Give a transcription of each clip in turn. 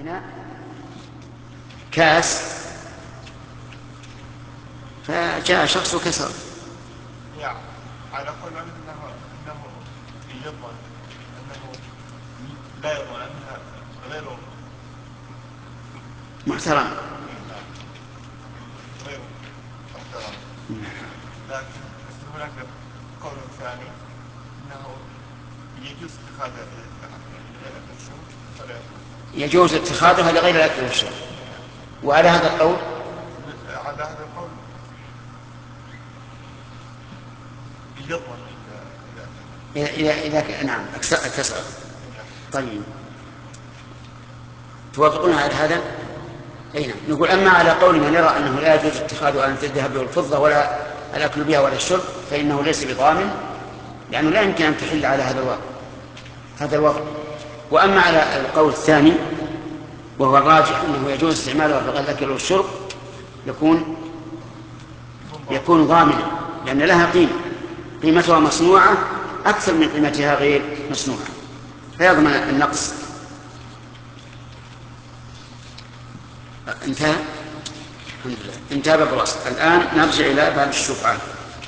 إناء كاس فجاء شخص وكسر. يعني على كل أنه يضمن أنه لا يضمن أنها غيره محترم. غير محترم. لكن هناك قول ثاني أنه يجوز اتخاذها لغير الأكل والشرب فلا يجوز. يجوز اتخاذها لغير الأكل والشرب. وعلى هذا القول على هذا القول يضمن إذا نعم كسر. طيب توافقون على هذا؟ أي نعم. نقول أما على قول من يرى أنه لا يجوز اتخاذها أن الذهب والفضة ولا الأكل بها ولا الشرب فإنه ليس بضامن، لأنه لا يمكن أن تحل على هذا الوضع. وأما على القول الثاني وهو الراجح أنه يجوز استعمالها في الأكل والشرب يكون ضامنا، لأن لها قيمتها مصنوعة أكثر من قيمتها غير مصنوعة، فيضمن النقص. انتهى الحمد لله، انتهى باب الأصل. الآن نرجع إلى باب الشفعة.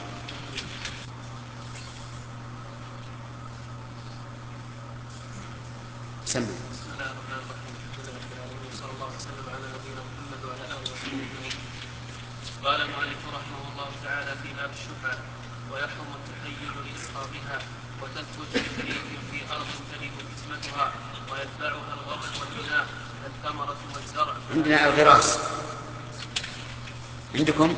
سمع. بسم الله الرحمن الرحيم. الحمد لله رب العالمين وصلى الله وسلم على نبينا محمد وعلى اله وصحبه اجمعين. قال المؤلف رحمه الله تعالى في باب الشفعة: ويحرم التحيل لإسقاطها، وتثبت بشريك في أرض تجب قسمتها، ويتبعها الغرس والبناء كالثمرة والزرع. عندنا الغراس، عندكم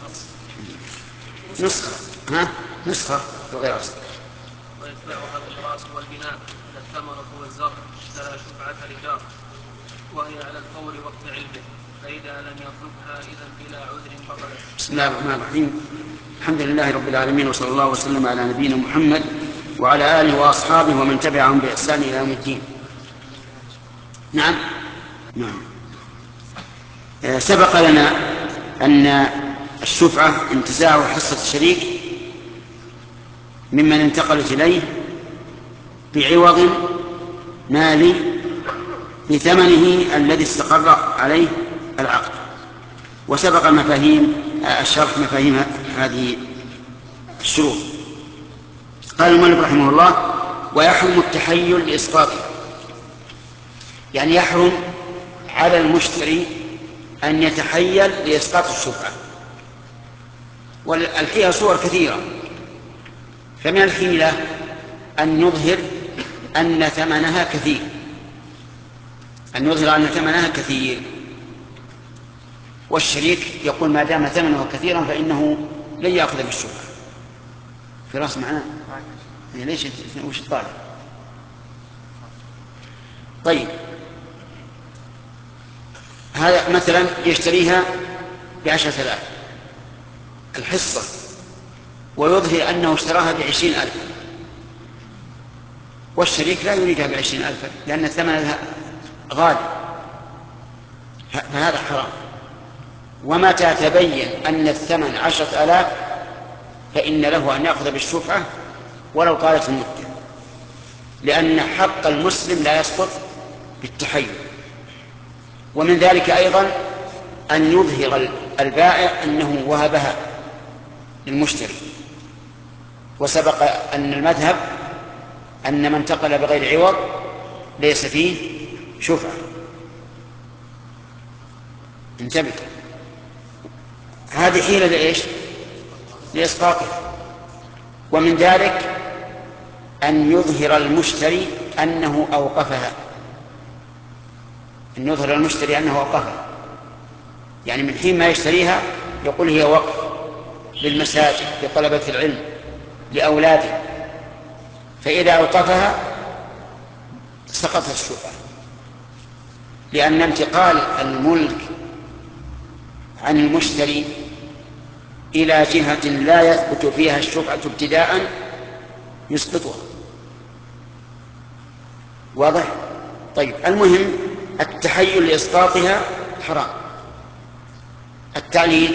نسخة الغراس. ويتبعها الغراس والبناء كالثمرة والزرع فلا شفعة لجار، وهي على الفور وقت علمه، فإذا لم يطلبها إذن بلا عذر بطلت. بسم الله الرحمن الرحيم. الحمد لله رب العالمين، وصلى الله وسلم على نبينا محمد وعلى آله وأصحابه ومن تبعهم بإحسان إلى يوم الدين. نعم. سبق لنا أن الشفعة انتزاع حصة الشريك ممن انتقلت إليه بعوض مالي بثمنه الذي استقر عليه العقد. وسبق الشرح مفاهيم هذه الشروط. قال المؤلف رحمه الله: ويحرم التحيل لإسقاطه، يعني يحرم على المشتري أن يتحيل لإسقاط الشفعة. والحيلة صور كثيرة، فمن الحيلة أن يظهر أن ثمنها كثير، والشريك يقول ما دام ثمنه كثيرا فإنه لن يأخذ بالشفعة. في رأس معناه ليش وش الطالب؟ طيب، هذا مثلا يشتريها ب10,000 الحصة، ويظهر أنه اشتراها ب20,000، والشريك لا يريدها ب20,000 لأن ثمنها غالي، فهذا حرام. ومتى تبين أن الثمن 10,000 فإن له أن يأخذ بالشفعة ولو طالت المدة، لأن حق المسلم لا يسقط بالتحيل. ومن ذلك أيضا أن يظهر البائع أنه وهبها للمشتري. وسبق أن المذهب أن من انتقل بغير عوض ليس فيه شفعة. انتبه، هذه حيلة لإيش؟ لإسقاطه. ومن ذلك أن يظهر المشتري أنه أوقفها، يعني من حين ما يشتريها يقول هي وقف للمساجد، لطلبة العلم، لأولاده، فإذا أوقفها سقطت الشفعة، لأن انتقال الملك عن المشتري إلى جهة لا يثبت فيها الشفعة ابتداء يسقطها. واضح؟ طيب، المهم التحيل لإسقاطها حرام. التعليل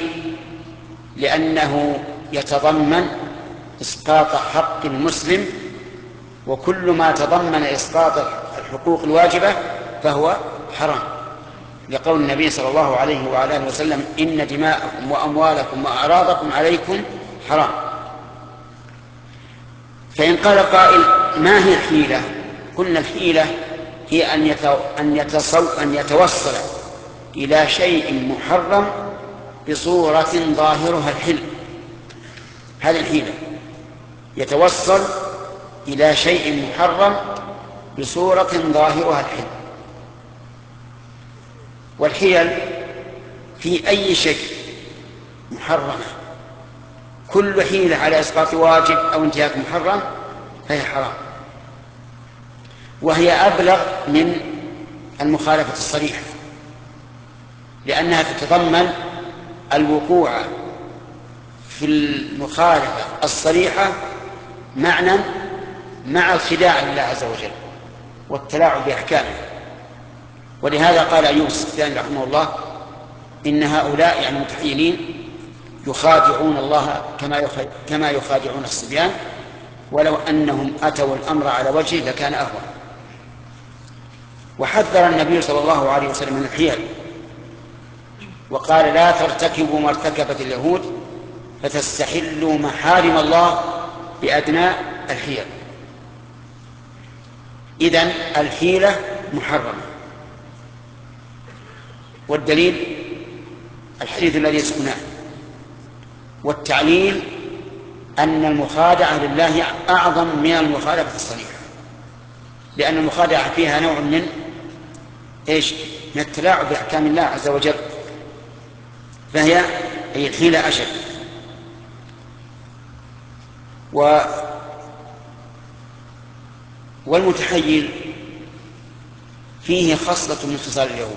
لأنه يتضمن إسقاط حق المسلم، وكل ما تضمن إسقاط الحقوق الواجبة فهو حرام، لقول النبي صلى الله عليه وعلى آله وسلم: إن دماءكم وأموالكم وأعراضكم عليكم حرام. فإن قال قائل: ما هي الحيلة؟ قلنا الحيلة هي أن يتوصل إلى شيء محرم بصورة ظاهرها الحل. هذه الحيلة، يتوصل إلى شيء محرم بصورة ظاهرها الحل. والحيل في أي شيء محرمة، كل حيلة على إسقاط واجب أو انتهاك محرم فهي حرام، وهي أبلغ من المخالفة الصريحة، لأنها تتضمن الوقوع في المخالفة الصريحة معنى مع الخداع لله عز وجل والتلاعب بأحكامه. ولهذا قال أيوب السختياني رحمه الله: إن هؤلاء يعني المتحيلين يخادعون الله كما يخادعون الصبيان، ولو أنهم أتوا الأمر على وجهه لكان أهون. وحذر النبي صلى الله عليه وسلم من الحيل، وقال: لا ترتكبوا ما ارتكبت اليهود فتستحلوا محارم الله بأدنى الحيل. إذن الحيلة محرمة. والدليل الحديث الذي سمعناه. والتعليل أن المخادعة لله أعظم من المخالفة الصريحة، لأن المخادعة فيها نوع من من التلاعب بأحكام الله عز وجل، فهي الحيلة أشد. والمتحيل فيه خصلة من خصال اليهود،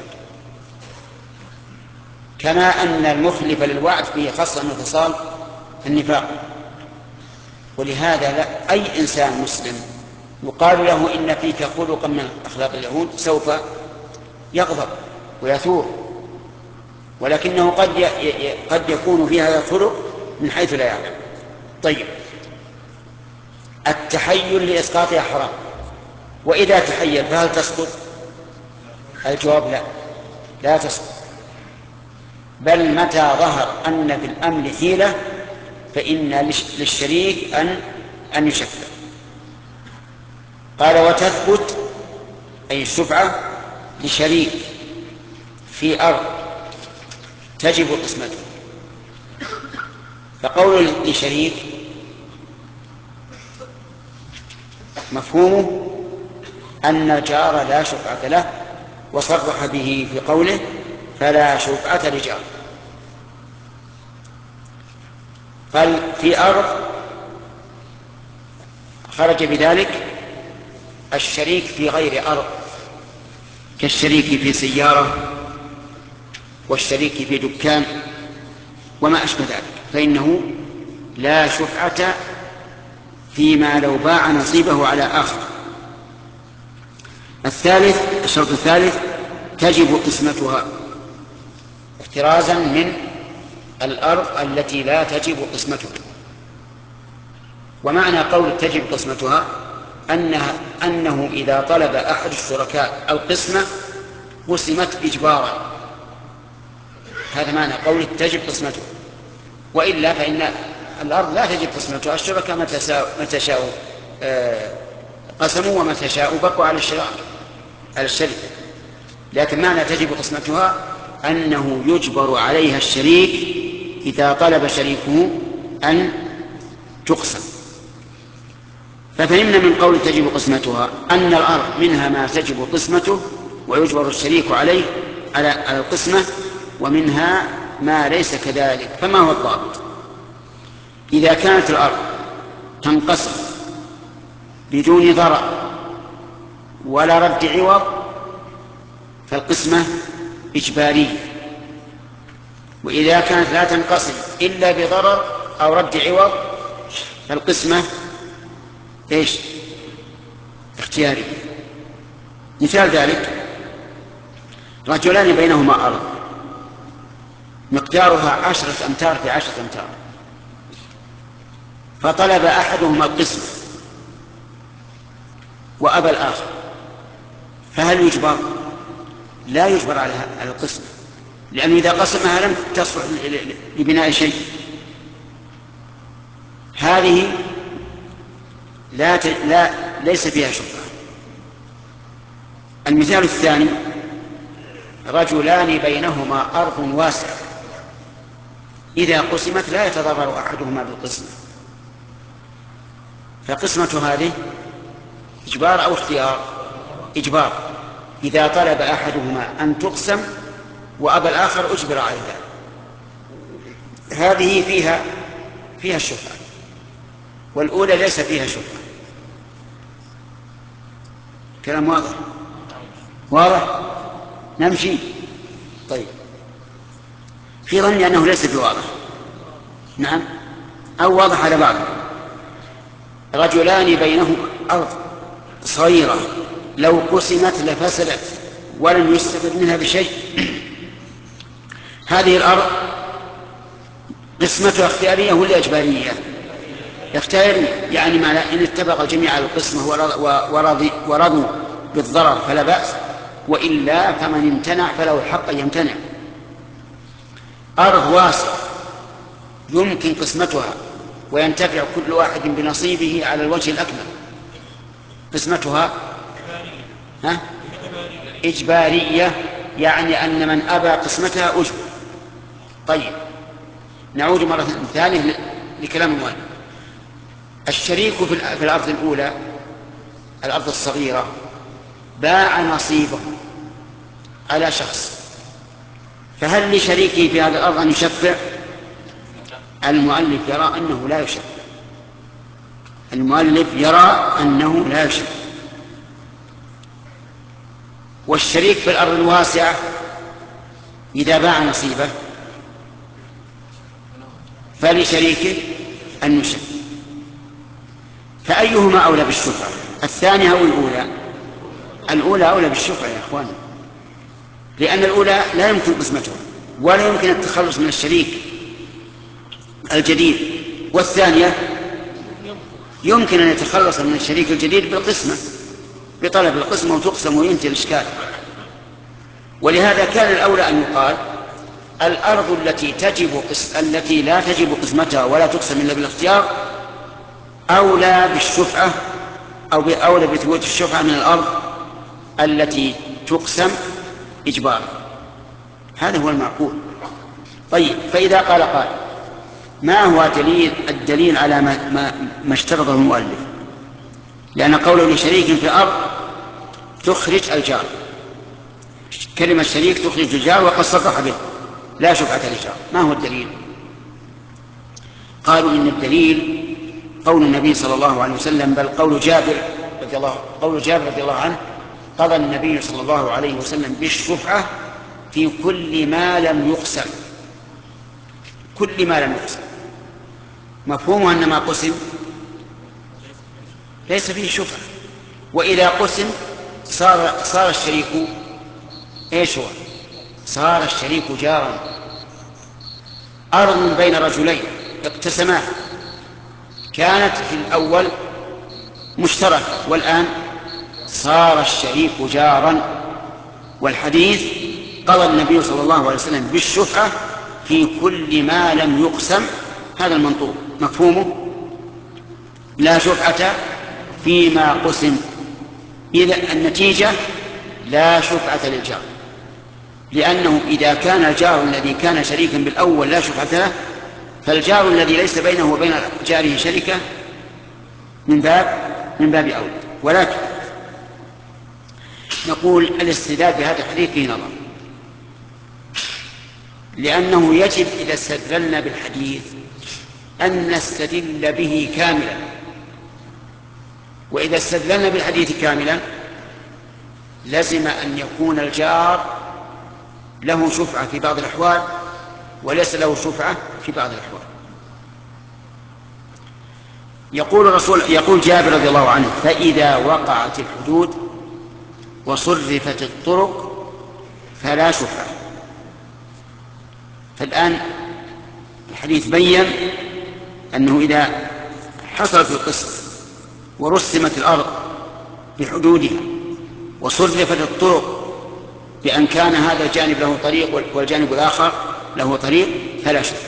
كما أن المخلف للوعد فيه خصلة من خصال النفاق. ولهذا لا أي إنسان مسلم يقال له إن فيك خلقا من أخلاق اليهود سوف يغضب ويثور، ولكنه قد يكون في هذا الخلق من حيث لا يعلم. طيب، التحيل لإسقاطها حرام، وإذا تحيل فهل تسقط؟ الجواب لا تسقط، بل متى ظهر أن في الأمر حيلة فإن للشريك أن يشفع. قال: وتثبت أي الشفعة لشريك في أرض تجب قسمته. فقول لشريك مفهومه أن الجار لا شفعة له، وصرح به في قوله: فلا شفعة لجار. قال: في أرض خرج بذلك الشريك في غير أرض، كالشريك في سيارة والشريك في دكان وما أشبه ذلك، فإنه لا شفعة فيما لو باع نصيبه على آخر. الشرط الثالث تجب قسمتها، احترازا من الأرض التي لا تجب قسمتها. ومعنى قول تجب قسمتها أنه إذا طلب أحد الشركاء القسمة قسمت إجبارا. هذا معنى قول تجب قسمتها، وإلا فإن الأرض لا تجب قسمتها، الشركاء متى شاءوا قسموا ومتى شاءوا بقوا على الشركة. لكن معنى تجب قسمتها أنه يجبر عليها الشريك إذا طلب شريكه أن تقسم. ففهمنا من قول تجب قسمتها أن الأرض منها ما تجب قسمته ويجبر الشريك عليه على القسمة، ومنها ما ليس كذلك. فما هو الضابط؟ إذا كانت الأرض تنقسم بدون ضرر ولا رد عوض فالقسمة إجبارية، وإذا كانت لا تنقسم إلا بضرر أو رد عوض فالقسمة اختيارية. مثال ذلك: رجلان بينهما أرض مقدارها 10 أمتار في 10 أمتار، فطلب أحدهما القسمة وأبى الآخر، فهل يجبر لا يجبر على القسمة، لأنه إذا قسمها لم تصلح لبناء شيء. هذه ليس فيها شبهة. المثال الثاني: رجلان بينهما أرض واسعة إذا قسمت لا يتضرر أحدهما بالقسمة، فقسمة هذه إجبار أو اختيار؟ إجبار. إذا طلب أحدهما أن تقسم وأبى الآخر أجبر على ذلك. هذه فيها الشبهة، والأولى ليس فيها شبهة. كلام واضح؟ واضح؟ نمشي. طيب، في ظني أنه ليس بواضح. نعم، أو واضح على بعض. رجلان بينهما أرض صغيرة لو قسمت لفسدت ولم يستفد منها بشيء. هذه الأرض قسمتها اختيارية ولا إجبارية؟ اختيارية، يعني إن اتفق الجميع على القسمة ورضوا بالضرر فلا بأس، وإلا فمن امتنع فله الحق أن يمتنع. أرض واسعة يمكن قسمتها وينتفع كل واحد بنصيبه على الوجه الأكمل، قسمتها إجبارية، يعني أن من أبى قسمتها أجبر. طيب، نعود مرة ثانية لكلام المؤلف. الشريك في الأرض الأولى، الأرض الصغيرة، باع نصيبه على شخص، فهل لشريكه في هذه الأرض أن يشفع؟ المؤلف يرى أنه لا يشفع. المؤلف يرى أنه لا يشفع. والشريك في الأرض الواسعة إذا باع نصيبه فلشريكه أن يشفع. فأيهما أولى بالشفعة، الثانية أو الأولى؟ الأولى أولى بالشفعة يا أخوان، لأن الأولى لا يمكن قسمتها ولا يمكن التخلص من الشريك الجديد، والثانية يمكن أن يتخلص من الشريك الجديد بالقسمة، بطلب القسمة وتقسم وينتهي الإشكال. ولهذا كان الأولى أن يقال الأرض التي لا تجب قسمتها ولا تقسم إلا بالاختيار أولى بالشفعة أو أولى بثبوت الشفعة من الأرض التي تقسم إجبارا. هذا هو المعقول. طيب، فإذا قال ما هو الدليل على ما اشترطه المؤلف؟ لأن قوله لشريك في الأرض تخرج الجار، كلمة شريك تخرج الجار وقد صرح به لا شفعة للجار. ما هو الدليل؟ قالوا إن الدليل قول النبي صلى الله عليه وسلم، بل قول جابر رضي الله عنه: قضى النبي صلى الله عليه وسلم بالشفعة في كل ما لم يقسم. كل ما لم يقسم مفهومه أن ما قسم ليس فيه شفعة، وإذا قسم صار الشريك ايش هو؟ صار الشريك جارا. أرض بين رجلين اقتسما كانت في الأول مشتركة والآن صار الشريك جارا. والحديث قضى النبي صلى الله عليه وسلم بالشفعة في كل ما لم يقسم، هذا المنطوق مفهومه لا شفعة فيما قسم. إذا النتيجة لا شفعة للجار، لأنه إذا كان الجار الذي كان شريكا بالأول لا شفعة له، فالجار الذي ليس بينه وبين جاره شركة من باب أولى. ولكن نقول الاستدلال بهذا الحديث فيه نظر، لأنه يجب إذا استدللنا بالحديث أن نستدل به كاملا، وإذا استدللنا بالحديث كاملا لزم أن يكون الجار له شفعة في بعض الأحوال وليس له شفعة في بعض الأحوال. يقول جابر رضي الله عنه: فإذا وقعت الحدود وصرفت الطرق فلا شفعة. فالآن الحديث بين أنه إذا حصلت القسم ورسمت الأرض بحدودها وصرفت الطرق بأن كان هذا الجانب له طريق والجانب الآخر له طريق فلا شفعة.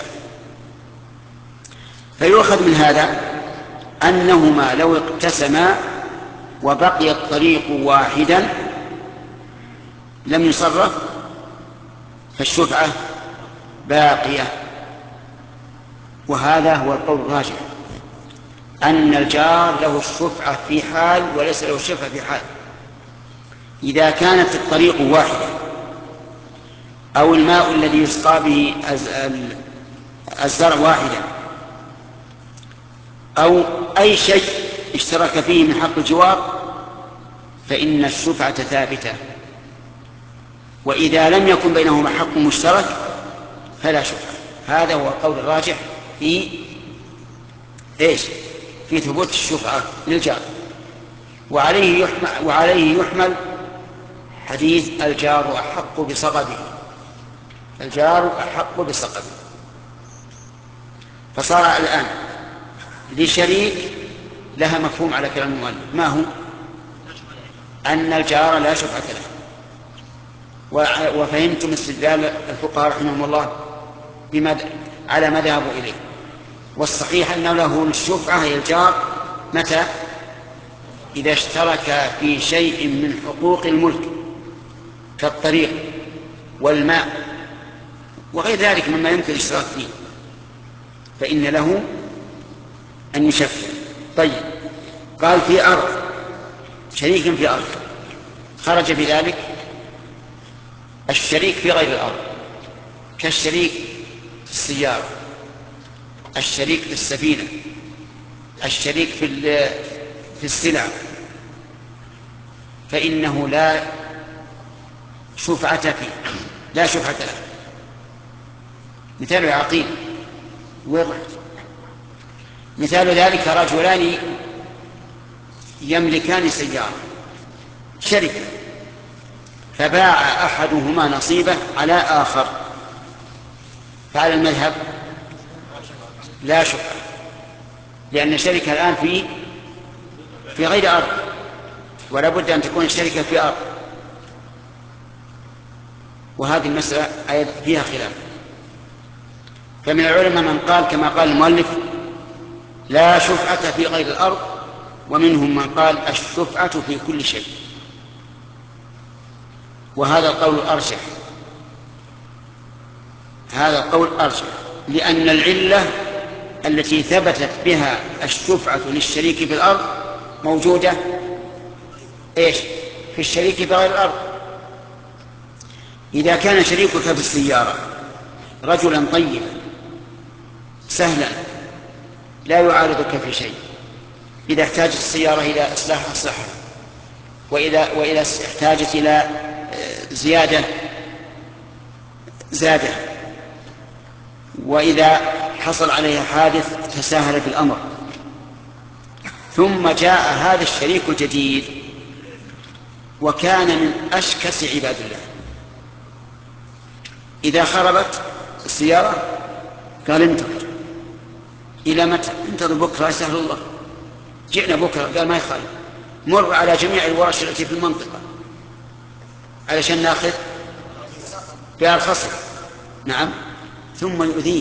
فيؤخذ من هذا أنهما لو اقتسما وبقي الطريق واحدا لم يصرف فالشفعة باقية. وهذا هو القول الراجح، أن الجار له الشفعة في حال وليس له الشفعة في حال. إذا كانت الطريق واحدة أو الماء الذي يسقى به الزرع واحدا أو أي شيء اشترك فيه من حق الجوار فإن الشفعة ثابتة. وإذا لم يكن بينهما حق مشترك فلا شفعة. هذا هو القول الراجح في في ثبوت الشفعة للجار. وعليه يحمل حديث الجار أحق بصقبه. الجار أحق بصقبه. فصار الآن لشريك لها مفهوم على كلام المؤلف، ما هو؟ أن الجار لا شفعة له. وفهمتم استدلال الفقهاء رحمهم الله على ما ذهبوا إليه. والصحيح أنه له الشفعة هي الجار متى؟ إذا اشترك في شيء من حقوق الملك كالطريق والماء وغير ذلك مما يمكن الاشتراك فيه فإن له أن يشفع. طيب، قال في أرض، شريك في أرض، خرج بذلك الشريك في غير الأرض كالشريك في السيارة، الشريك في السفينة، الشريك في السلع، فإنه لا شفعة فيه، لا شفعة له. مثال عقيم وضح. مثال ذلك رجلان يملكان سيارة شركة، فباع أحدهما نصيبه على آخر، فعلى المذهب لا شفعة، لأن الشركة الآن في غير أرض، ولا بد أن تكون الشركة في أرض. وهذه المسألة فيها خلاف. فمن العلماء من قال كما قال المؤلف لا شفعة في غير الأرض، ومنهم من قال الشفعة في كل شيء. وهذا القول أرجح، هذا القول أرجح، لأن العلة التي ثبتت بها الشفعة للشريك في الأرض موجودة في الشريك في غير الأرض. إذا كان شريكك في السيارة رجلا طيبا سهلا لا يعارضك في شيء، إذا احتاجت السيارة إلى إصلاح أصلحها، وإذا احتاجت إلى زيادة زاده، وإذا حصل عليها حادث تساهل في الأمر، ثم جاء هذا الشريك الجديد وكان من أشكس عباد الله، إذا خربت السيارة قال انتظر. إلى متى؟ انتظر بكرة يسهل الله. جئنا بكرة قال ما يخالف، مر على جميع الورش التي في المنطقة علشان ناخذ بأرخصه. نعم، ثم يؤذيه.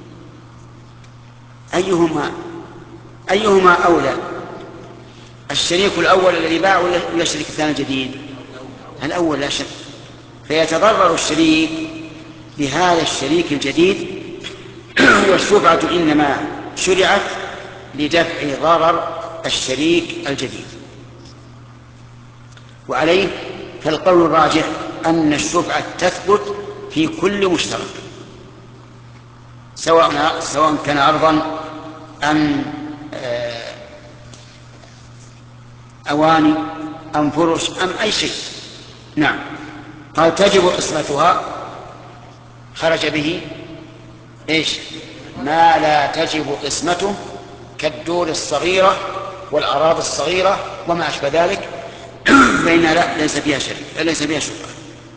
أيهما أولى، الشريك الأول الذي باع ولا الشريك الثاني الجديد؟ الأول لا شك. فيتضرر الشريك بهذا الشريك الجديد، والشفعة إنما شرعت لدفع ضرر الشريك الجديد. وعليه فالقول الراجح أن الشفعة تثبت في كل مشترك، سواء كان أرضا أم أواني أم فرش أم أي شيء. نعم. قال تجب قسمتها، خرج به ما لا تجب قسمته كالدور الصغيرة والأراضي الصغيرة وما أشبه ذلك، فإنها ليس فيها شفعة.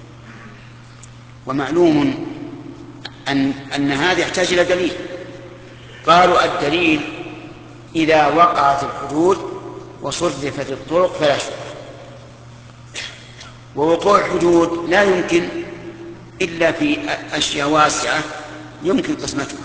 ومعلوم أن هذا يحتاج إلى دليل. قالوا الدليل إذا وقعت الحدود وصرفت الطرق فلا شفعة. ووقوع الحدود لا يمكن إلا في أشياء واسعة يمكن قسمتها،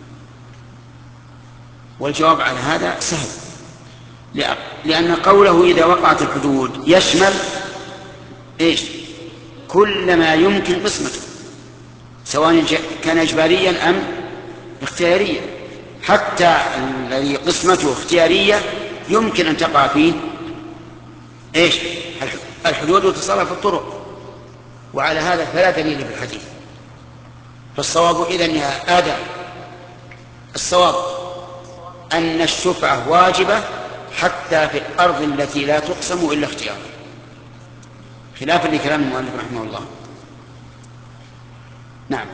والجواب على هذا سهل، لأن قوله إذا وقعت الحدود يشمل إيش؟ كل ما يمكن قسمته، سواء كان إجباريا أم اختياريا. حتى الذي قسمته اختيارية يمكن أن تقع فيه إيش؟ الحدود وتصرف الطرق، وعلى هذا فلا دليل في الحديث. فالصواب إذن يا آدم، الصواب أن الشفعة واجبة حتى في الأرض التي لا تقسم إلا اختيارا، خلافا لكلام المؤلف رحمه الله. نعم.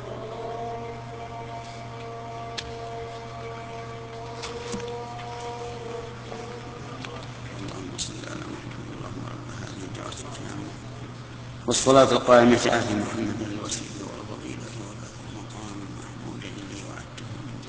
والصلاة القائمة آت محمد الوسيلة والفضيلة وبعث المقام المحمود الذي وعدته من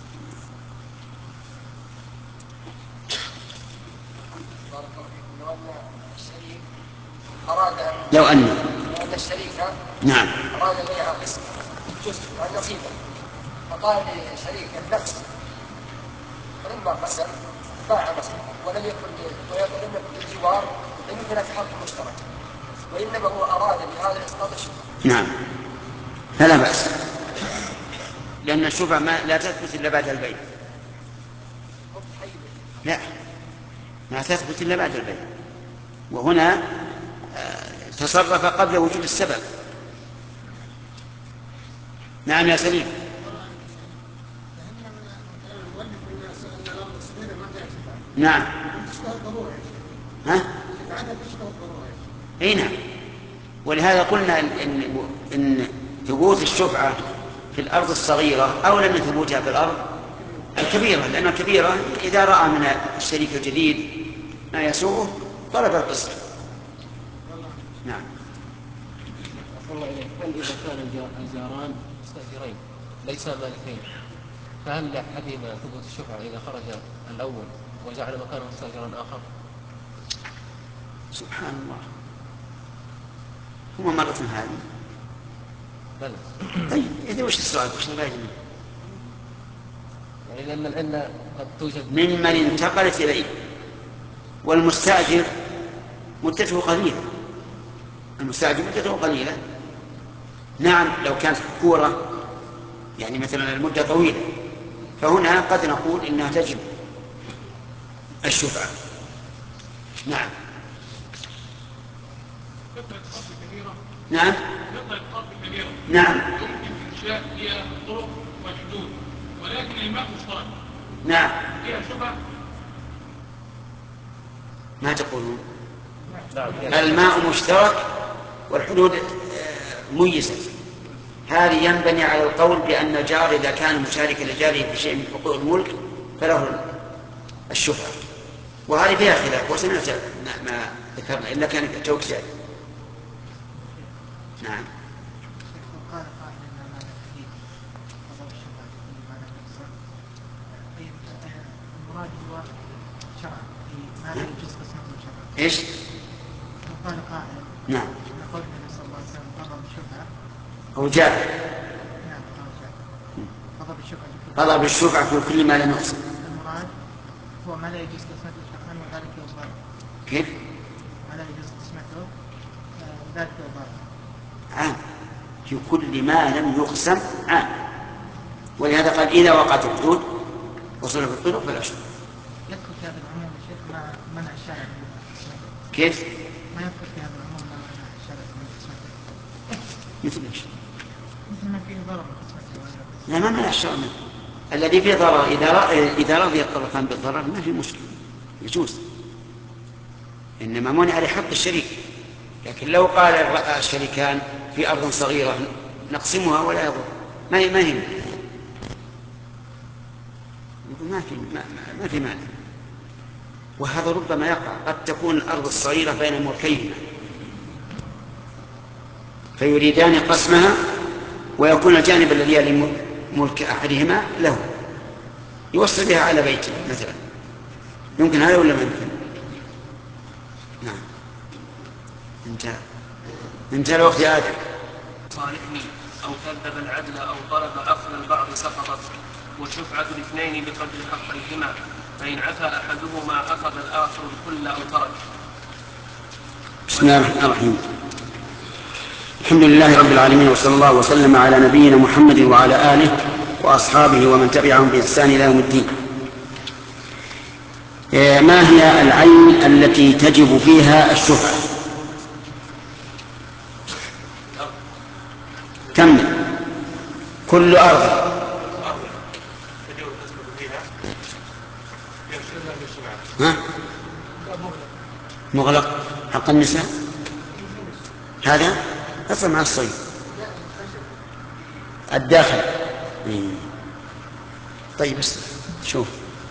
لو أن الشريك نعم أراد بيع جزء عن نصيبه، فقال لشريكه نفس، فلما قسم باع نصيبه ولم يكن الجوار، لم يكن في حق مشترك، وإنما هو أراد بهذا إسقاط الشفعة. نعم، فلا بأس، لأن الشفعة لا تثبت إلا بعد البيع. لا، ما تثبت إلا بعد البيع، وهنا تصرف قبل وجود السبب. نعم يا سليم. نعم. ها؟ اي نعم، ولهذا قلنا إن ثبوت الشفعة في الأرض الصغيرة أولى من ثبوتها في الأرض الكبيرة، لأن الكبيرة إذا رأى من الشريك الجديد ما يسوءه طلب القسط. نعم. هل إذا كان الجاران مستأجرين ليس مالكين، فهل لأحدهما ثبوت الشفعة إذا خرج الأول وجعل مكانه مستأجرا آخر؟ سبحان الله، هو مرة هذه. بلى. طيب إذا وش السؤال؟ وش الغاية منه؟ يعني لأن العلة قد توجد ممن انتقلت إليه، والمستأجر مدته قليلة. المستأجر مدته قليلة. نعم، لو كانت كورة يعني مثلا المدة طويلة، فهنا قد نقول إنها تجب الشفعة. نعم. نعم. نعم. إنشاء فيها طرق وحدود، ولكن الماء مشترك. نعم. فيها شبه. ما تقولون؟ الماء مشترك والحدود ميزة. هذه ينبني على القول بأن الجار إذا كان مشاركا لجاره في شيء من حقوق الملك فله الشفعة، وهذه فيها خلاف وسنأتي ما ذكرنا إلا كان توك شيء. نعم. قال قائل ان هذا الحديث قضاء الشفعة في ما لم يقسم، طيب المراد هو شرعا في ما لا يجوز قسمته شرعا. ايش؟ قال قائل نعم ان قول النبي صلى الله عليه وسلم قضى بالشفعة أو جاء. نعم قضى بالشفعة قضى بالشفعة في كل ما لم يقسم. المراد هو ما لا يجوز قسمته شرعا وذلك يضار. كيف؟ ما لا يجوز قسمته وذلك يضار. عام في كل ما لم يقسم عام، ولهذا قال إذا وقعت الحدود وصلت الطرق فلا شك. يدخل في هذا العموم يا شيخ ما منع الشارع من قسمته. كيف؟ ما يدخل في هذا العموم ما منع الشارع من قسمته. مثل ايش؟ مثل ما فيه ضرر من قسمته. لا، ما منع الشرع منه. الذي فيه ضرر إذا رضي الطرفان بالضرر ما في مشكلة، يجوز، إنما منع لحق الشريك. لكن لو قال الشريكان في أرض صغيرة نقسمها ولا يضر ما هي ما في مانع. وهذا ربما يقع، قد تكون الأرض الصغيرة بين ملكيهما فيريدان قسمها، ويكون الجانب الذي يلي ملك أحدهما له يوصل بها على بيته مثلا. يمكن هذا ولا ما يمكن؟ نعم. انتهى. انتهى الوقت يا آدم. صالحني أو كذب العدل أو طلب أخذ البعض سقطت، والشفعة الاثنين بقدر حقيهما، فإن عفا أحدهما أخذ الآخر الكل أو ترك. بسم الله الرحمن الرحيم. الحمد لله رب العالمين، وصلى الله وسلم على نبينا محمد وعلى آله وأصحابه ومن تبعهم بإحسان إلى يوم الدين. ما هي العين التي تجب فيها الشفعة؟ كمل. كل أرض مغلق حق النساء، هذا أصلا مع الصيد الداخل. طيب بس شوف.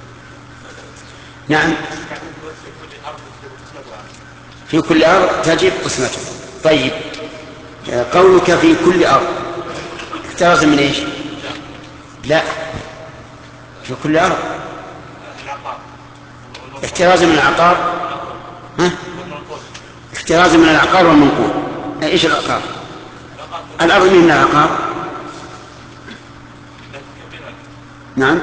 نعم، في كل أرض تجب قسمته. طيب قولك في كل أرض احتراز من ايش؟ لا، في كل أرض احتراز من العقار. احتراز من العقار والمنقول. ايش العقار؟ الأرض من العقار. نعم،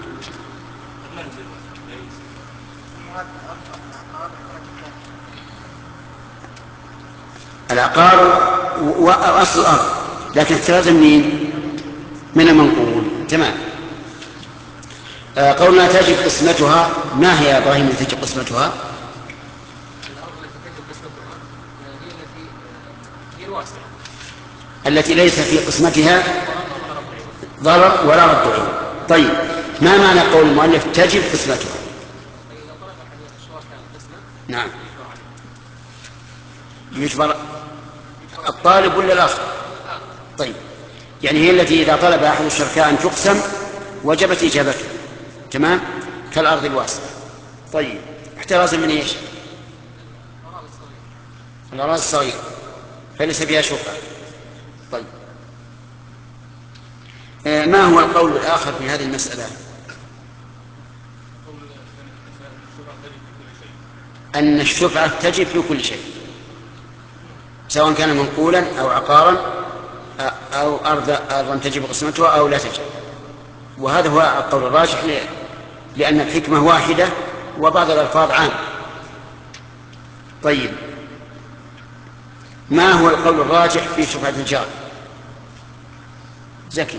العقار وأصل الأرض، لكن احتراز من المنقول. تمام. قولنا تجب قسمتها، ما هي يا إبراهيم التي تجب قسمتها؟ التي ليس في قسمتها ضرر ولا رد عين. طيب ما معنى قول المؤلف تجب قسمتها؟ نعم، يجبر الطالب ولا الآخر؟ طيب يعني هي التي إذا طلب أحد الشركاء أن تقسم وجبت إجابته. تمام، كالأرض الواسعة. طيب احترازا من ايش؟ الأراضي الصغيرة فليس فيها شفعة. طيب ما هو القول الآخر في هذه المسألة؟ أن الشفعة تجب في كل شيء، سواء كان منقولا أو عقارا أو أرضا تجب قسمتها أو لا تجب. وهذا هو القول الراجح، لأن الحكمة واحدة وبعض الألفاظ عام. طيب ما هو القول الراجح في شفعة الجار؟ زكي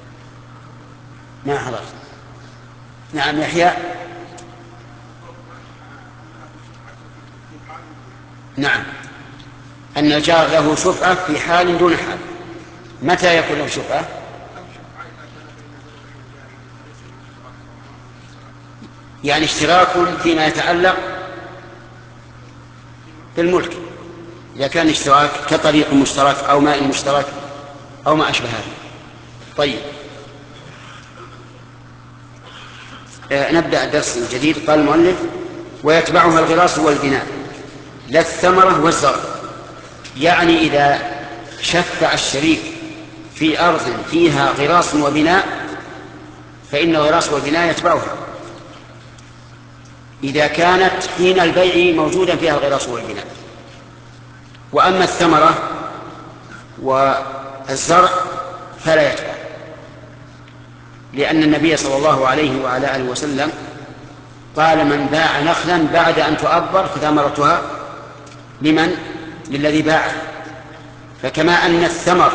ما حضرت. نعم يحيى. نعم، أن الجار له شفعة في حال دون حال. متى يكون له شفعة؟ يعني اشتراك فيما يتعلق بالملك، إذا كان اشتراك كطريق مشترك أو ماء مشترك أو ما أشبه هذا. طيب نبدأ الدرس الجديد. قال المؤلف ويتبعها الغراس والبناء لا الثمرة والزرع. يعني إذا شفع الشريك في أرض فيها غراس وبناء فإن الغراس والبناء يتبعها إذا كانت حين البيع موجودا فيها الغراس والبناء. وأما الثمرة والزرع فلا يتبع، لأن النبي صلى الله عليه وعلى آله وسلم قال من باع نخلا بعد أن تؤبر فثمرتها لمن؟ للذي باعه. فكما أن الثمر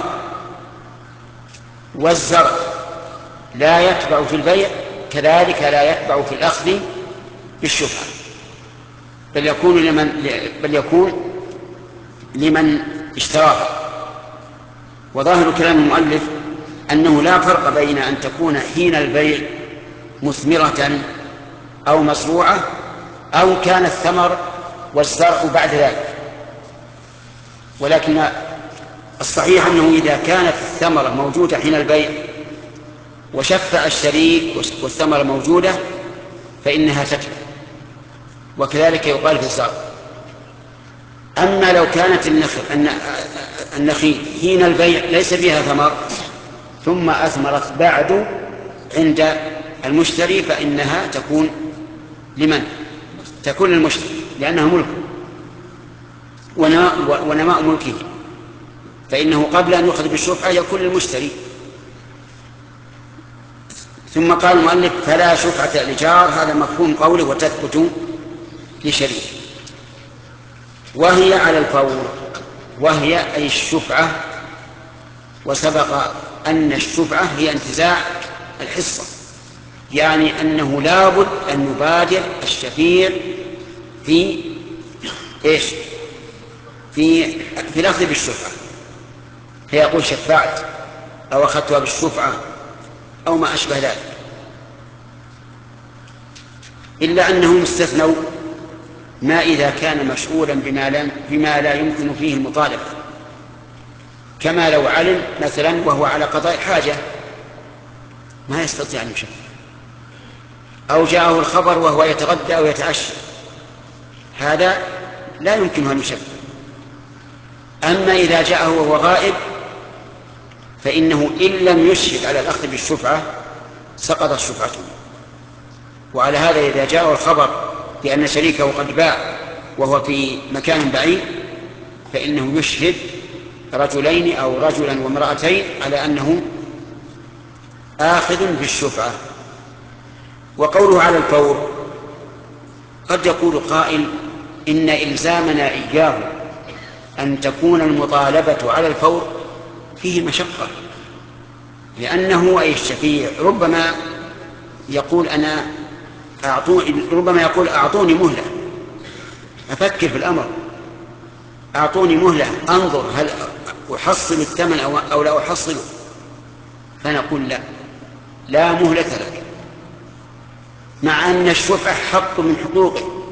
والزرع لا يتبع في البيع كذلك لا يتبع في الأخذ بالشفعة، بل يكون لمن اشتراه. وظاهر كلام المؤلف أنه لا فرق بين أن تكون حين البيع مثمرة أو مزروعة أو كان الثمر والزرع بعد ذلك، ولكن الصحيح أنه إذا كانت الثمرة موجودة حين البيع وشفع الشريك والثمرة موجودة فإنها تتبع، وكذلك يقال في الزرع. أما لو كانت النخيل حين البيع ليس فيها ثمر ثم أثمرت بعد عند المشتري فإنها تكون لمن؟ تكون للمشتري، لأنها ملك ونماء ملكه. فإنه قبل أن يؤخذ بالشفعة يكون للمشتري. ثم قال المؤلف فلا شفعة لجار، هذا مفهوم قوله وتثبت لشريك. وهي على الفور، وهي أي الشفعة، وسبق أن الشفعة هي انتزاع الحصة، يعني أنه لابد أن يبادر الشفيع في إيش؟ في الأخذ بالشفعة، فيقول شفعت أو أخذتها بالشفعة أو ما أشبه ذلك، إلا أنهم استثنوا ما إذا كان مشغولا بما لا يمكن فيه المطالبة، كما لو علم مثلا وهو على قضاء حاجة ما يستطيع أن يشفع، أو جاءه الخبر وهو يتغدى أو يتعشى، هذا لا يمكن أن يشفع. أما إذا جاءه وهو غائب فإنه إن لم يشهد على الأخذ بالشفعة سقطت شفعته. وعلى هذا إذا جاءه الخبر بأن شريكه قد باع وهو في مكان بعيد فإنه يشهد رجلين أو رجلا وامرأتين على أنه آخذ بالشفعة. وقوله على الفور، قد يقول قائل إن إلزامنا إياه أن تكون المطالبة على الفور فيه مشقة، لأنه أي الشفيع ربما يقول أعطوني مهلة أفكر في الأمر، أعطوني مهلة أنظر هل أحصل الثمن أو لا أحصله، فنقول لا مهلة لك، مع أن الشفعة حق من حقوقه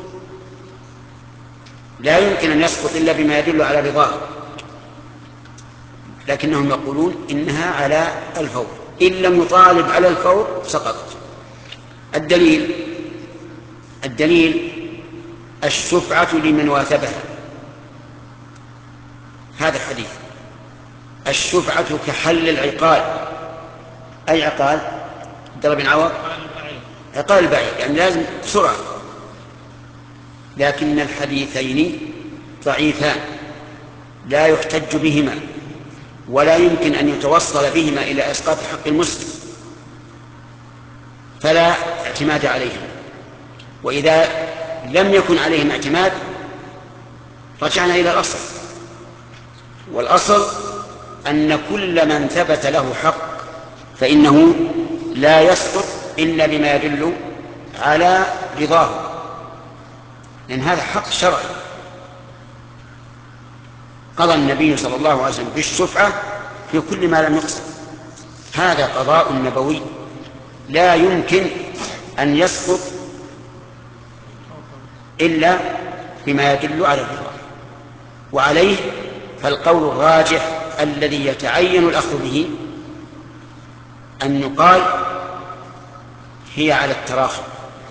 لا يمكن أن يسقط إلا بما يدل على رضاه، لكنهم يقولون إنها على الفور، إن لم يطالب على الفور سقطت. الدليل الشفعة لمن واثبها، هذا الحديث الشفعة كحل العقال. أي عقال؟ ضرب بن عوض عقال البعيد، يعني لازم بسرعة، لكن الحديثين ضعيفان لا يحتج بهما ولا يمكن أن يتوصل بهما إلى إسقاط حق المسلم، فلا اعتماد عليهم. وإذا لم يكن عليهم اعتماد رجعنا إلى الأصل، والأصل أن كل من ثبت له حق فإنه لا يسقط إلا بما يدل على رضاه، لأن هذا حق شرعي. قضى النبي صلى الله عليه وسلم بالشفعة في كل ما لم يقصد، هذا قضاء نبوي لا يمكن أن يسقط إلا بما يدل على الرضا. وعليه فالقول الراجح الذي يتعين الأخذ به أن يقال هي على التراخي،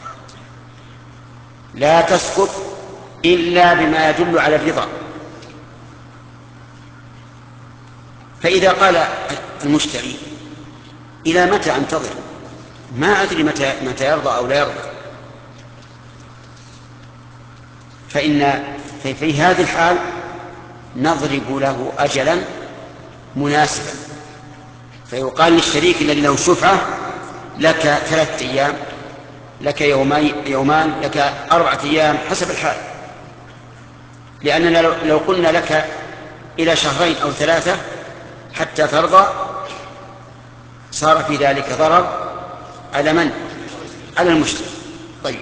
لا تسقط إلا بما يدل على الرضا. فإذا قال المشتري إلى متى أنتظر، ما أدري متى يرضى أو لا يرضى، فإن في هذه الحال نضرب له أجلا مناسبا، فيقال للشريك الذي له شفعة لك 3 أيام، لك يومان، لك 4 أيام حسب الحال، لأننا لو قلنا لك إلى 2 أو 3 حتى ترضى صار في ذلك ضرر على من؟ على المشتري. طيب،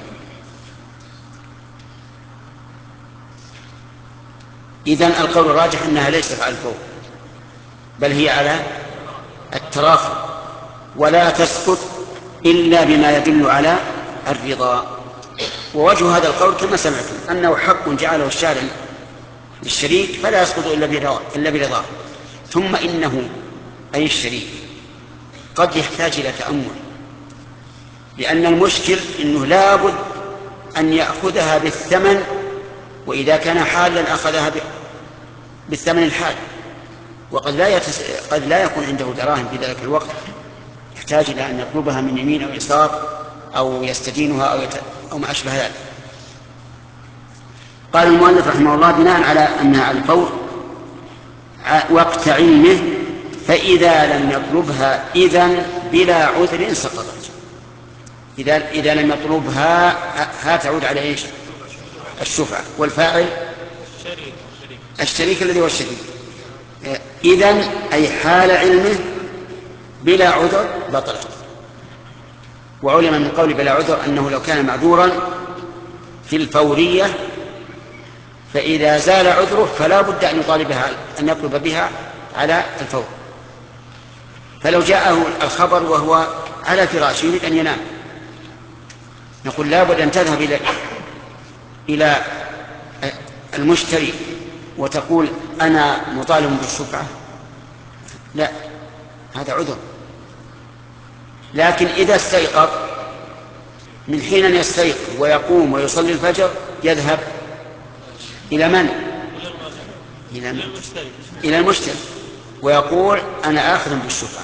إذن القول الراجح أنها ليست على الفور بل هي على التراخي، ولا تسقط إلا بما يدل على الرضا. ووجه هذا القول كما سمعتم أنه حق جعله الشارع للشريك فلا يسقط إلا برضاه. ثم إنه أي الشريك قد يحتاج إلى تأمل، لأن المشكل أنه لابد أن يأخذها بالثمن، وإذا كان حالا أخذها بالثمن الحال، وقد لا يكون عنده دراهم في ذلك الوقت، يحتاج إلى أن يطلبها من يمين أو يسار أو يستدينها أو ما أشبه ذلك. قال المؤلف رحمه الله بناء على أنها على الفور وقت علمه، فإذا لم يطلبها إذن بلا عذر سقطت. إذا لم يطلبها ها تعود على إيش؟ الشفعة. والفاعل الشريك الذي هو الشريك. إذن أي حال علمه بلا عذر بطلت. وعلم من قول بلا عذر أنه لو كان معذورا في الفورية فإذا زال عذره فلا بد أن يطلب بها على الفور. فلو جاءه الخبر وهو على فراشه يريد أن ينام، نقول لا بد أن تذهب إلى المشتري وتقول أنا مطالب بالشفعة؟ لا، هذا عذر. لكن إذا استيقظ من حين أن يستيقظ ويقوم ويصلي الفجر يذهب إلى من؟ إلى المشتري ويقول أنا آخذ بالشفعة.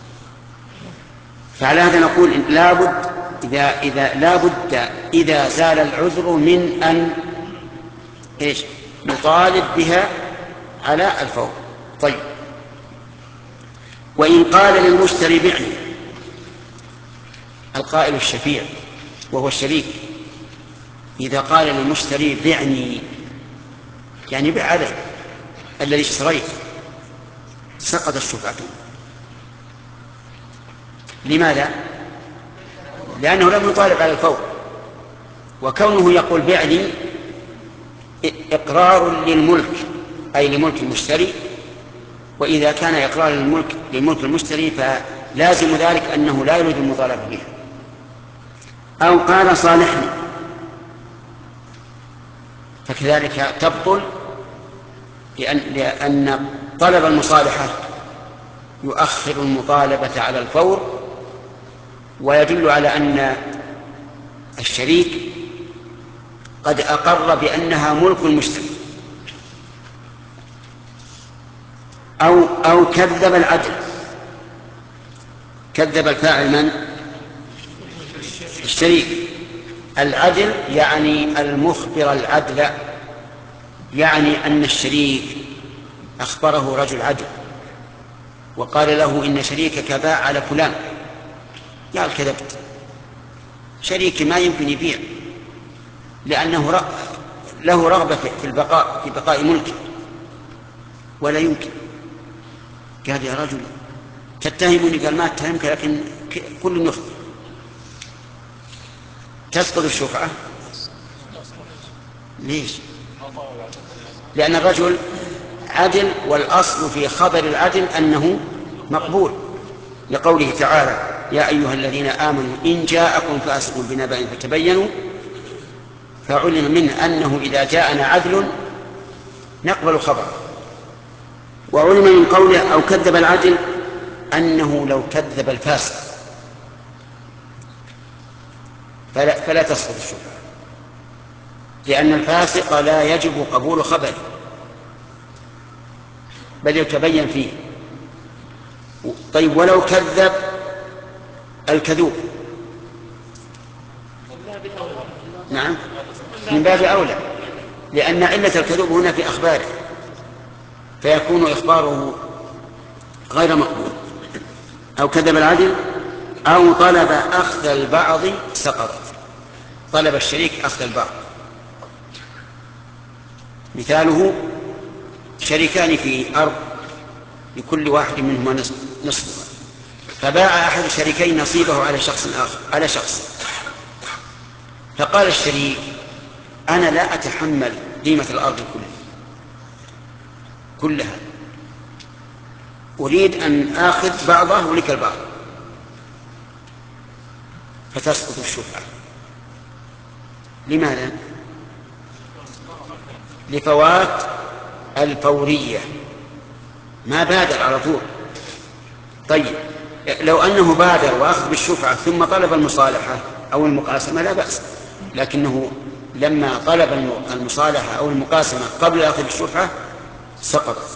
فعلى هذا نقول إذا زال العذر من أن يطالب بها على الفور. طيب، وإن قال للمشتري بعني، القائل الشفيع وهو الشريك إذا قال للمشتري بعني يعني بع علي الذي اشتريت سقط الشفعة. لماذا؟ لأنه لم يطالب على الفور، وكونه يقول بعني إقرار للملك أي لملك المشتري، وإذا كان إقرار لملك المشتري فلازم ذلك أنه لا يريد المطالبة به. أو قال صالحني فكذلك تبطل، لأن طلب المصالحة يؤخر المطالبة على الفور، ويدل على أن الشريك قد أقر بأنها ملك المشتري. أو كذب العدل. كذب الفاعل من؟ الشريك. العدل يعني المخبر العدل، يعني أن الشريك أخبره رجل عدل وقال له إن شريكك باع على فلان، قال كذبت، شريكي ما يمكن يبيع لأنه له رغبة في بقاء ملكه ولا يمكن. قال يا رجل تتهمني؟ قال ما اتهمك، لكن كل يخطئ. تسقط الشفعة. ليش؟ لأن الرجل عدل، والأصل في خبر العدل أنه مقبول، لقوله تعالى يا أيها الذين آمنوا إن جاءكم فاسق بنبأ فتبينوا، فعلم منه أنه إذا جاءنا عدل نقبل خبره. وعلم من قوله أو كذب العدل أنه لو كذب الفاسق فلا تسقط الشفعة، لأن الفاسق لا يجب قبول خبره بل يتبين فيه. طيب، ولو كذب الكذوب؟ نعم، من باب أولى، لأن علة الكذوب هنا في أخباره، فيكون إخباره غير مقبول. أو كذب العدل أو طلب أخذ البعض سقطت. طلب الشريك أخذ البعض، مثاله شريكان في أرض لكل واحد منهما نصفها، فباع أحد الشريكين نصيبه على شخص فقال الشريك أنا لا أتحمل قيمة الأرض كلها، أريد أن آخذ بعضه ولك البعض، فتسقط الشفعة. لماذا؟ لفوات الفورية، ما بادر على طول. طيب، لو أنه بادر وأخذ بالشفعة ثم طلب المصالحة أو المقاسمة لا بأس، لكنه لما طلب المصالحة أو المقاسمة قبل أخذ الشفعة سقط.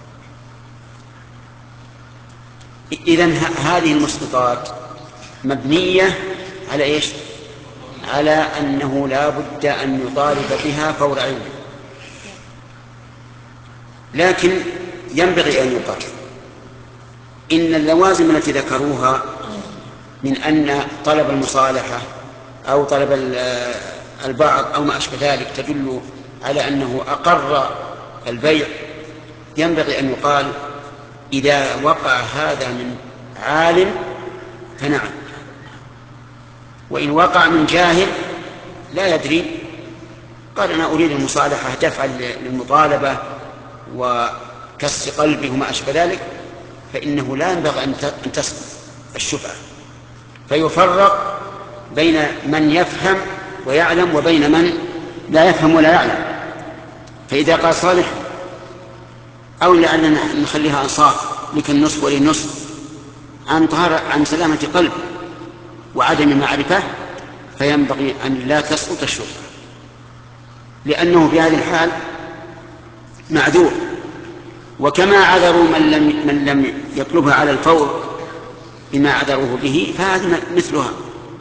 إذن هذه المسقطات مبنية على إيش؟ على أنه لا بد أن يطالب بها فور علمه. لكن ينبغي أن يقال إن اللوازم التي ذكروها من أن طلب المصالحة أو طلب البعض أو ما أشبه ذلك تدل على أنه أقر البيع، ينبغي أن يقال إذا وقع هذا من عالم فنعم، وإن وقع من جاهل لا يدري قال أنا أريد المصالحة دفعا للمطالبة وكسر قلبه وما أشبه ذلك، فإنه لا ينبغي أن تسقط الشفعة، فيفرق بين من يفهم ويعلم وبين من لا يفهم ولا يعلم. فإذا قال صالح أو لأننا نخليها أنصاف لك النصف ولي النصف عن سلامة قلب وعدم معرفة، فينبغي أن لا تسقط الشفعة، لأنه في هذه الحال معذور. وكما عذروا من لم يطلبها على الفور بما عذروه به، فهذه مثلها.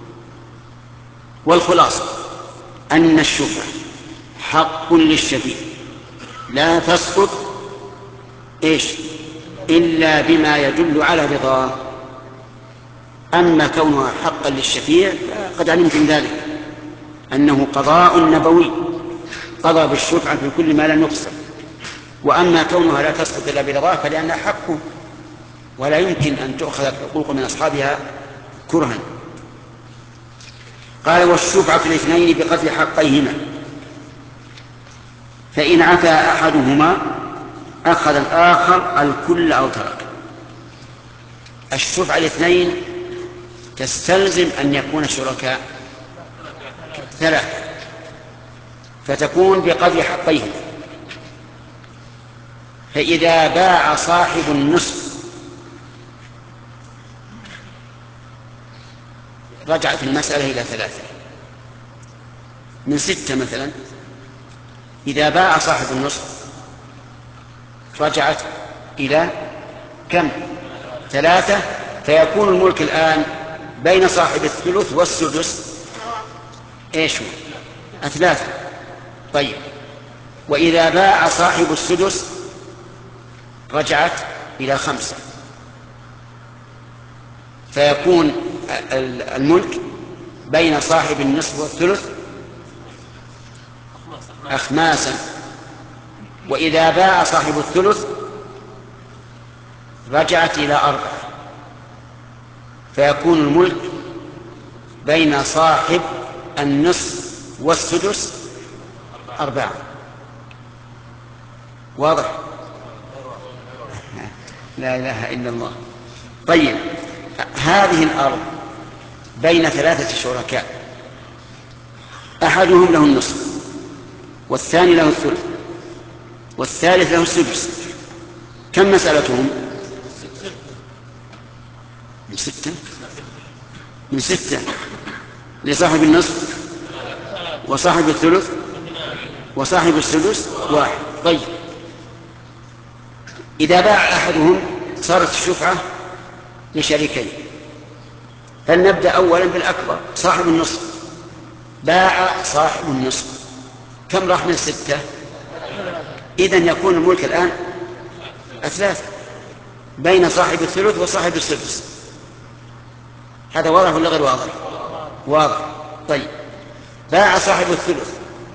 والخلاصة أن الشفعة حق للشفيع لا تسقط إلا بما يدل على رضاه. أما كونها حقا للشفيع فقد علمتم ذلك أنه قضاء نبوي، قضى بالشفعة في كل ما لم يقسم. وأما كونها لا تسقط إلا برضاه فلأنها حقه، ولا يمكن أن تؤخذ الحقوق من أصحابها كرها. قال والشفعة الاثنين بقدر حقيهما، فإن عفا أحدهما أخذ الآخر الكل أو ترك. الشفعة الاثنين تستلزم أن يكون الشركاء ثلاثة، فتكون بقدر حقيهما. فإذا باع صاحب النصف رجعت المسألة إلى ثلاثة من 6 مثلا. إذا باع صاحب النصف رجعت إلى كم؟ 3. فيكون الملك الآن بين صاحب الثلث والسدس هو 3. طيب، وإذا باع صاحب السدس رجعت إلى 5، فيكون الملك بين صاحب النصف والثلث أخماسا. وإذا باع صاحب الثلث رجعت إلى 4، فيكون الملك بين صاحب النصف والسدس 4. واضح؟ لا إله إلا الله. طيب، هذه الأرض بين 3 شركاء، أحدهم له النصف والثاني له الثلث والثالث له السدس. كم مسألتهم؟ من 6 لصاحب النصف وصاحب الثلث وصاحب السدس 1. طيب، إذا باع أحدهم صارت الشفعة لشريكين. فلنبدأ أولا بالأكبر، صاحب النصف. باع صاحب النصف، كم راح من 6؟ إذن يكون الملك الآن 3 بين صاحب الثلث وصاحب السدس. هذا واضح ولا غير واضح؟ واضح. طيب، باع صاحب الثلث،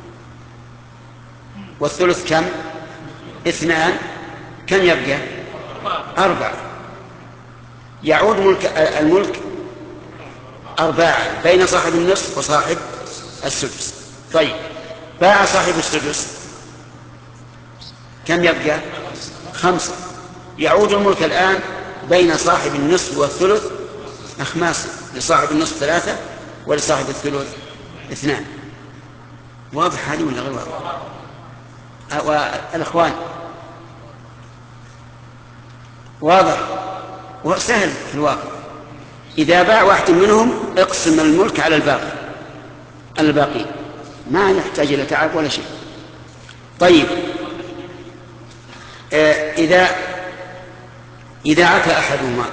والثلث كم؟ 2. كم يبقى؟ 4. يعود الملك 4 بين صاحب النصف وصاحب السدس. طيب، باع صاحب السدس، كم يبقى؟ 5. يعود الملك الآن بين صاحب النصف والثلث أخماسا، لصاحب النصف 3 ولصاحب الثلث 2. واضح هذه ولا غير واضح؟ والأخوان واضح وسهل في الواقع. إذا باع واحد منهم اقسم الملك على الباقي، ما يحتاج إلى تعب ولا شيء. طيب، إذا عفى أحدهما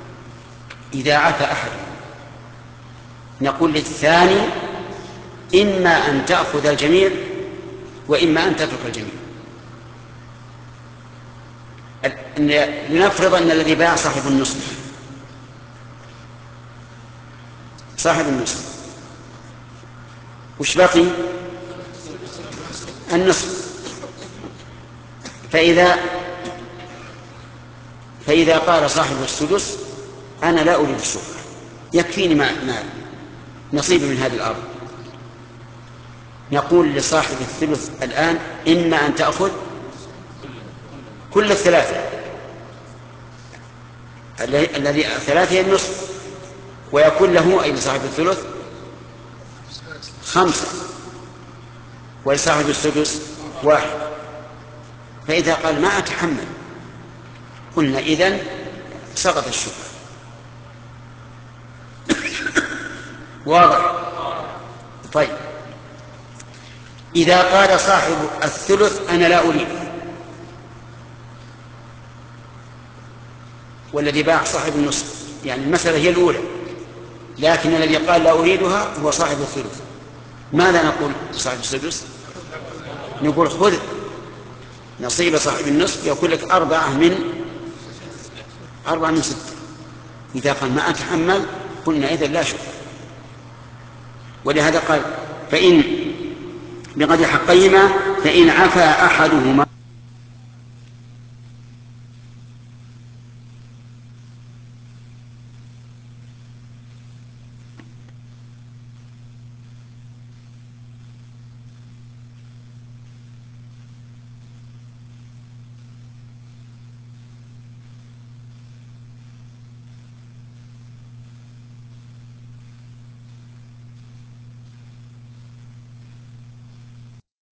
نقول للثاني إما أن تأخذ الجميع وإما أن تترك الجميع. لنفرض أن الذي باع صاحب النصف، صاحب النصف، وش بقي؟ النصف. فإذا قال صاحب السدس أنا لا أريد الشبهة، يكفيني ما نصيبي من هذه الأرض، نقول لصاحب الثلث الآن إما أن تأخذ كل الثلاثة، الذي الثلاثة هي النصف، ويكون له أي لصاحب الثلث 5 ولصاحب السدس 1. فإذا قال ما أتحمل قلنا إذن سقط الشبهة. واضح؟ طيب إذا قال صاحب الثلث أنا لا أريد، والذي باع صاحب النصف، يعني المسألة هي الأولى، لكن الذي قال لا أريدها هو صاحب الثلث، ماذا نقول صاحب السدس؟ نقول خذ نصيب صاحب النصف، يقول لك 4 من 6. إذا قال ما أتحمل قلنا إذن لا شك. ولهذا قال فإن بقدر حقيهما فإن عفا أحدهما